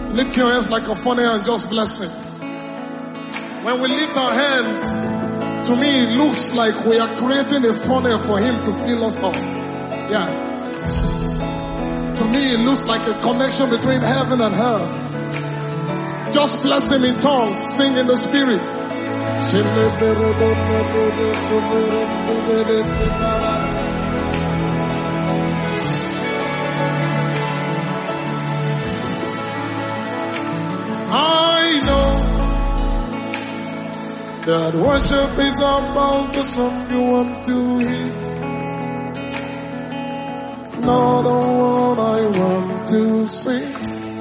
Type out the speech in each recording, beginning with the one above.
Lift your hands like a funnel and just bless him. When we lift our hand, to me it looks like we are creating a funnel for him to fill us up. Yeah. To me it looks like a connection between heaven and hell. Just bless him in tongues, sing in the spirit. I know that worship is about the song you want to hear, not the one I want to sing.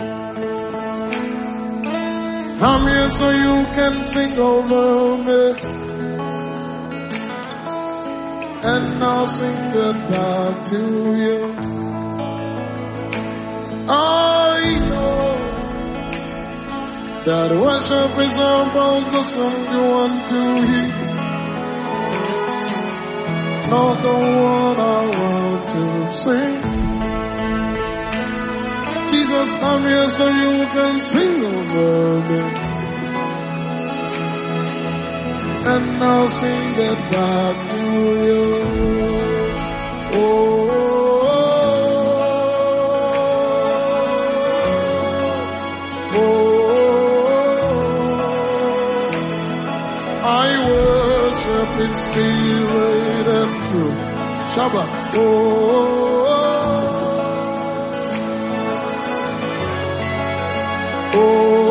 I'm here so you can sing over me, and I'll sing it back to you. I know that worship is about the song you want to hear, not the one I want to sing. Jesus, I'm here so you can sing over me, and I'll sing it back to you. Oh. In spirit and truth. Shabbat. Oh, oh,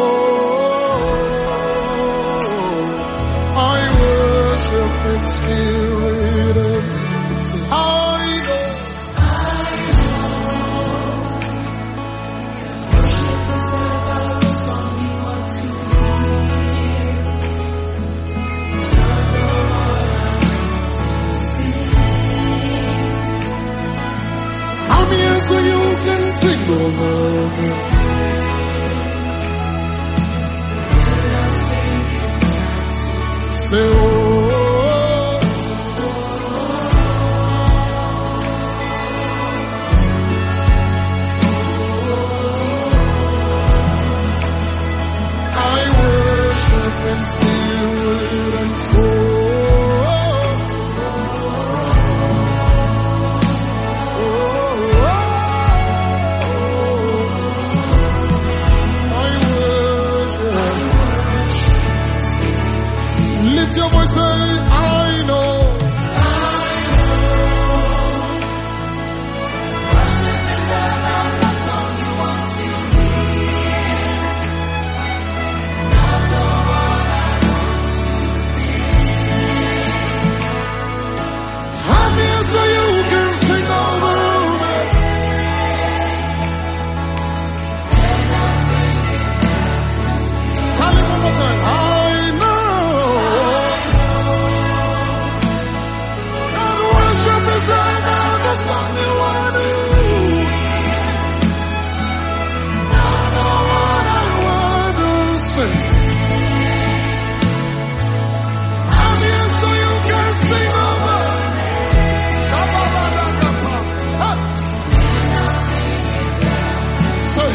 oh, I worship in spirit and truth. I know. So you can sing over me. Say, oh, I worship in spirit and truth. Your voice say, I know. Worship is about the song you want to hear, not the one I want to sing. I'm here so you can sing over me, and I'll sing it. Tell him one more time. I know. That's all you want to do. Not the one I want to sing. I'm here so you can sing over. Say,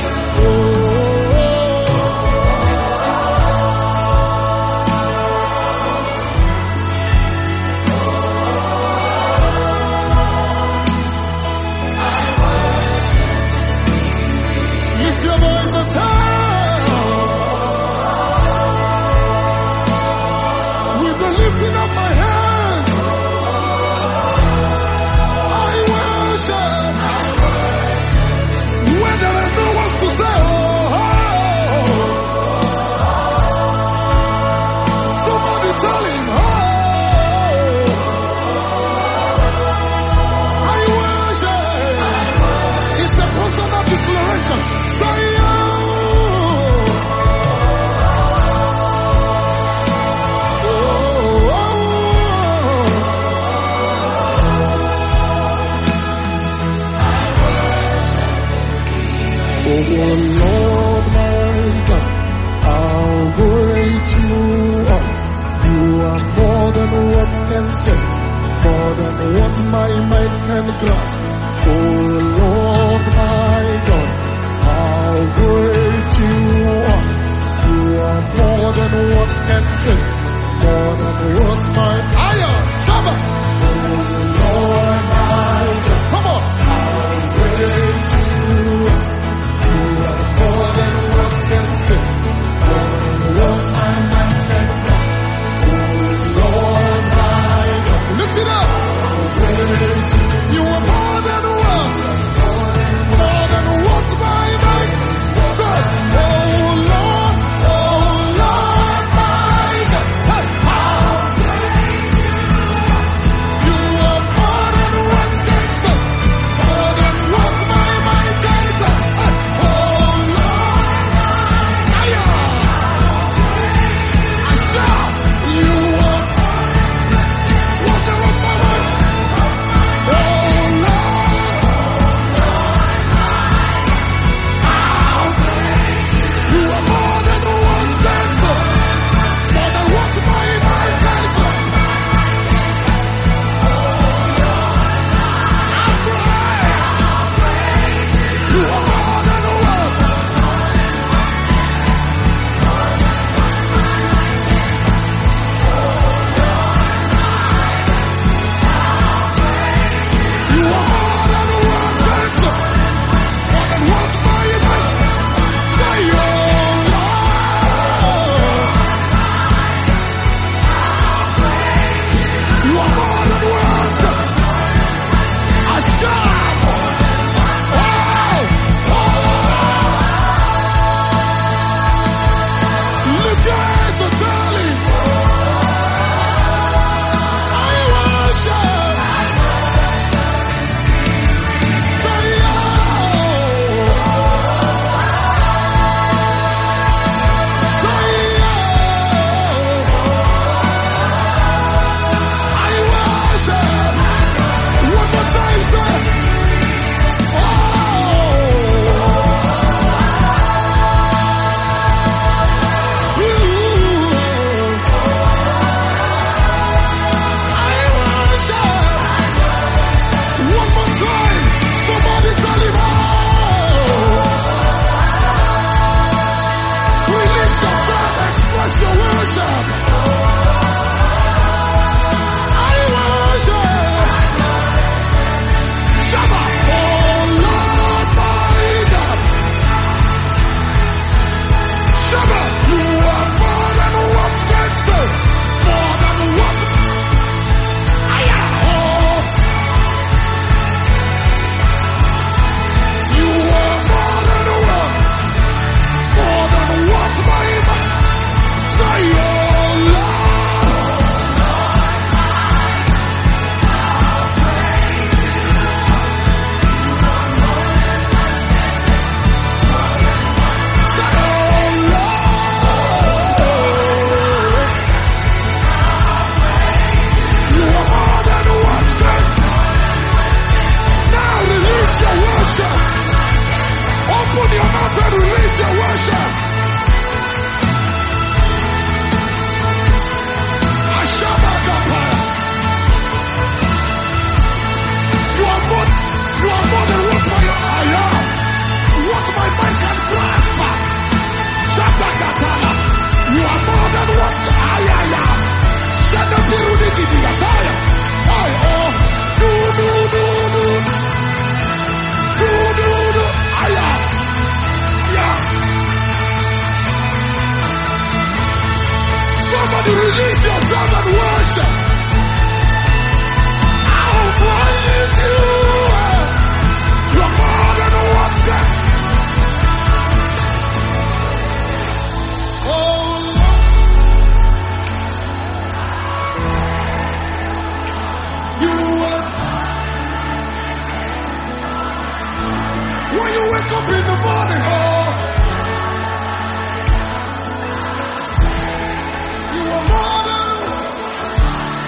lifting up my hands, I worship. When there are no words to say, somebody tell him, I worship. It's a personal declaration. Say, oh Lord my God, how great you are. You are more than words can say, more than what my mind can grasp. Oh Lord my God, how great you can say. More than what my eye, Shabbat. Lord, my God. Come on. How great you are. More than words can say. More than what my mind can grasp. Lord, my God. Lift it up. You are more than words. More than what my mind said. Oh Lord, my God. Hey, how great you are. More than words can say. More than what my mind can grasp. Hey, oh Lord, I shout, you are what the rock my mind. Oh Lord, you are more than the words can say. More than what my mind can grasp. You are more than the words. You are more than the words can say. More than what my mind say. Oh Lord, you are more than words. I shout. Oh, lift your hands and tell him, I worship. Say, oh, say, oh, I worship. One more time, say, oh, you, I worship. One more time, somebody tell him, oh, release yourself, express your worship. I worship. Shabbat, oh Lord my God. Shabbat, you are more than what can say. More than what I am. Oh, you are more than what. More than what my mind say. Oh Lord, say, oh Lord, you are more than what can. Now release your worship. Open your mouth and release your worship. Ashabakapa. You are more than what my eye am. What my mind can grasp. Shabakapa. You are more than what I am. Shadabirudigidigataya. Oh, do. I am. Yeah. Somebody release yourself and worship. How great you are. You're more than what can. Oh Lord, you are. When you wake up in the morning, oh, you are more than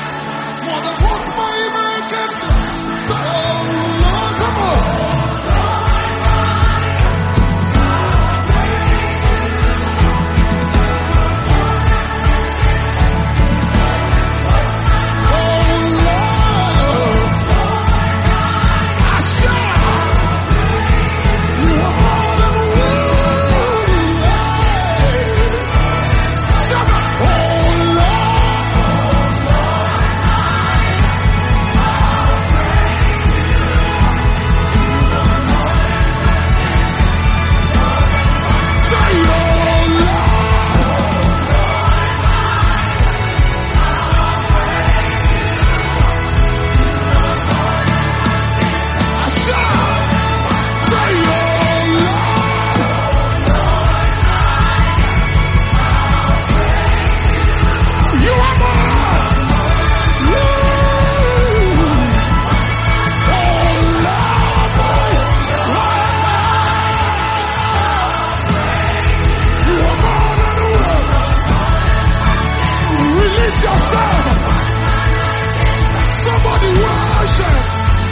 Release yourself. Somebody worship.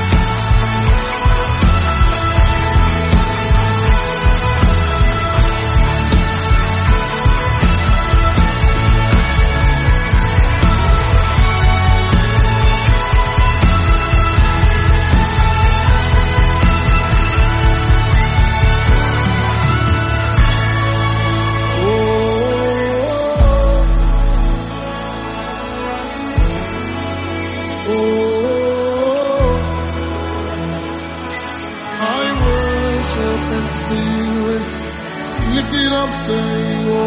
Spirit, lift it up, say, oh,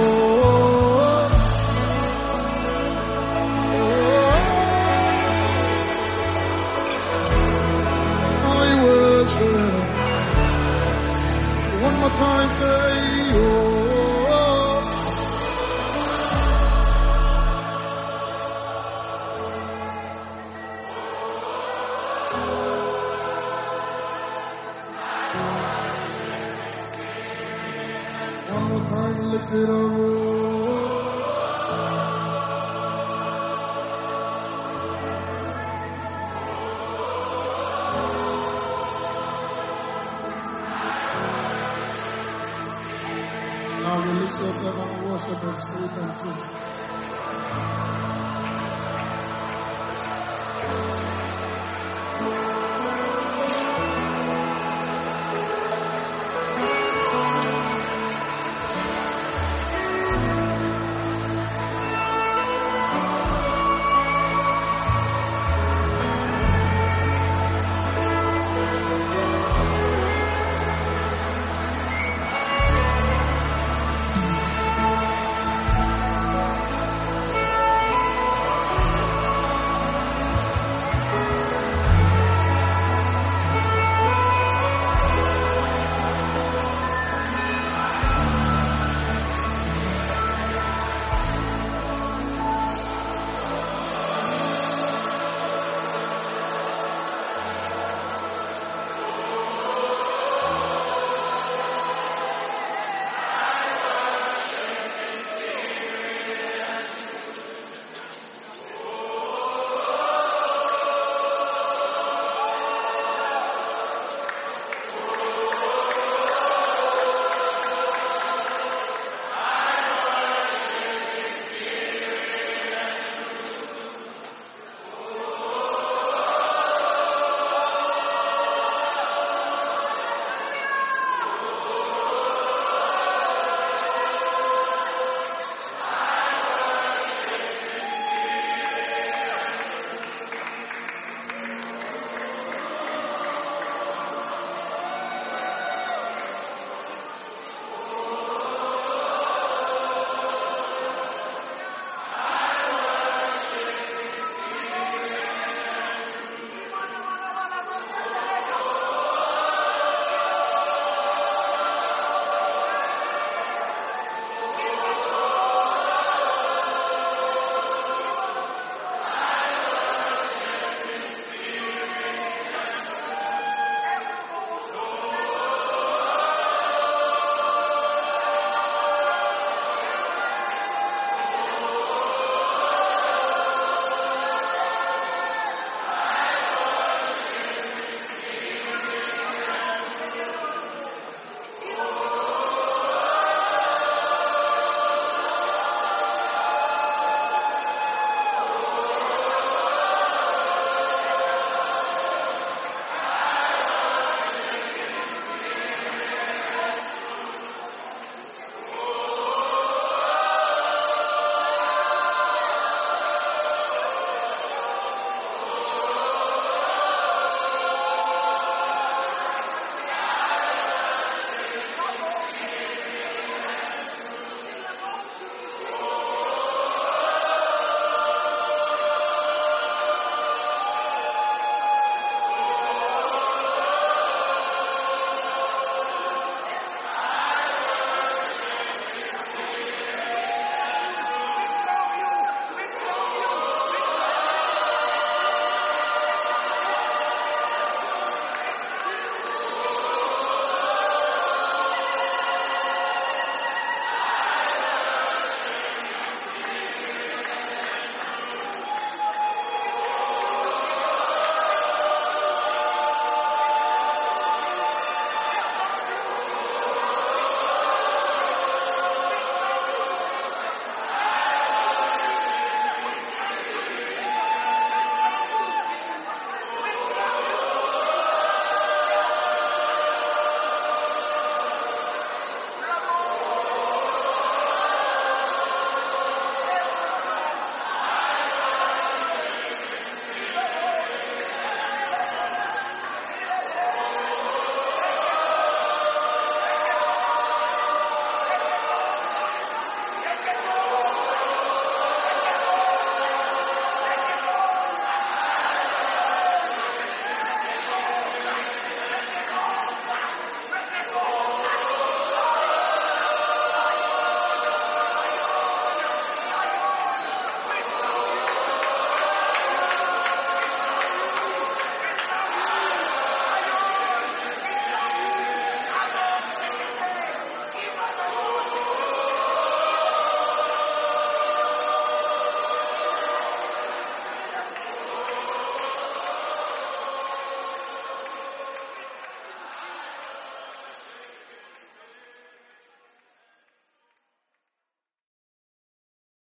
I worship. One more time, say, oh. One more time, lift it up. Now release yourself and worship in spirit and truth.